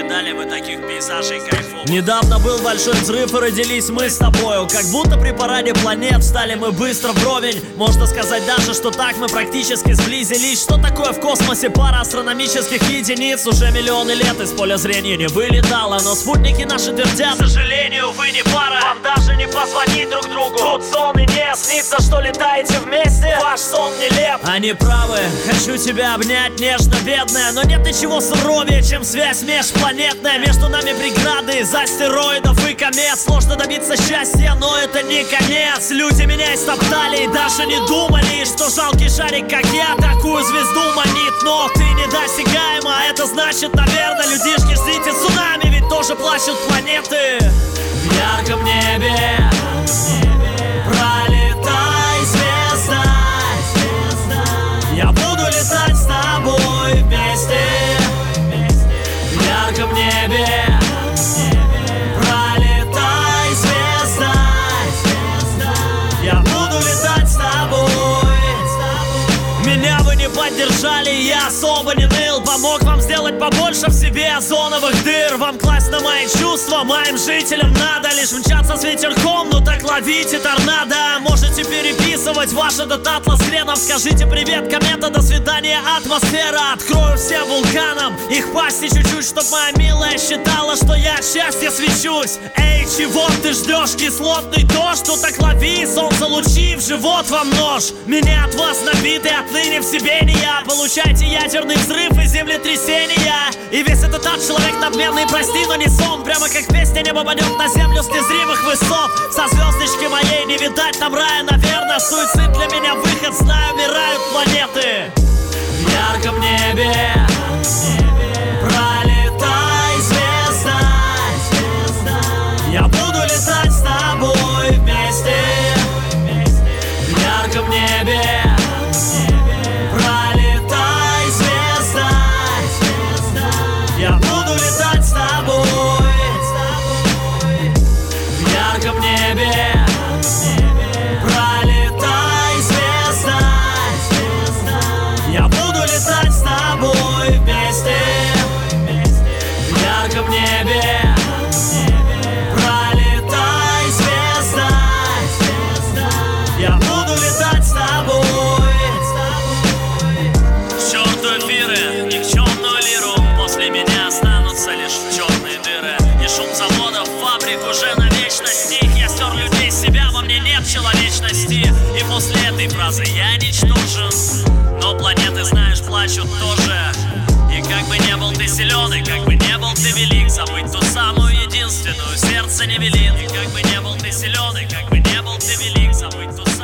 видали вы таких пейзажей кайфов? Недавно был большой взрыв и родились мы с тобою. Как будто при параде планет стали мы быстро вровень. Можно сказать даже, что так мы практически сблизились. Что такое в космосе пара астрономических единиц? Уже миллионы лет из поля зрения не вылетало, но спутники наши твердят: к сожалению, вы не пара. Вам даже не позвонить друг другу. Тут сон и не снится, что летаете вместе. Ваш сон нелеп. Они правы, хочу тебя обнять, нежно, бедная. Но нет ничего суровее, чем связь межпланетная. Между нами преграды из астероидов и комет. Сложно добиться счастья, но это не конец. Люди меня истоптали и даже не думали, что жалкий шарик, как я, такую звезду манит. Но ты недосягаема, а это значит, наверное, людишки, ждите цунами, ведь тоже плачут планеты. В ярком небе пролетай, звезда. Я буду летать с тобой вместе. В ярком небе пролетай, звезда. Я буду летать с тобой. Меня вы не поддержали, я особо не ныл. Помог вам сделать побольше в себе озоновых дыр. Вам класть на мои чувства, моим жителям надо лишь мчаться с ветерком, ну так ловите торнадо. Можете переписывать ваш этот атлас хренов. Скажите привет, комета, до свидания, атмосфера. Открою всем вулканам их пасти чуть-чуть, чтоб моя милая считала, что я от счастья свечусь. Эй, чего ты ждешь? Кислотный дождь? Ну так лови солнце лучи, в живот вам нож. Меня от вас набиты, отныне в себе не я. Получайте ядерный взрыв и землетрясения. И весь этот ад человек надменный, прости, но не сон. Прямо как песня небо падет на землю с незримых высот. Со звездочки моей не видать там рая, наверное. Суицид для меня выход, знаю, умирают планеты. В ярком небе пролетай, звезда. Я буду летать с тобой вместе. В ярком небе пролетай, звезда. Я буду летать с тобой. В ярком небе пролетай, звезда. Я буду летать с тобой вместе. В ярком небе пролетай, звезда. Я буду летать с тобой. К черту эфиры, никчемную лиру. После меня останутся лишь черные дыры. И шум заводов, фабрик уже навечно стих. Я стер людей с себя, во мне нет человечности. И после этой фразы я ничтожен. Но планеты, знаешь, плачут тоже. И как бы не был ты силен, и как бы не был ты велик, забыть ту самую единственную сердце не велит. И как бы не был ты силен, и как бы не был ты велик, забыть ту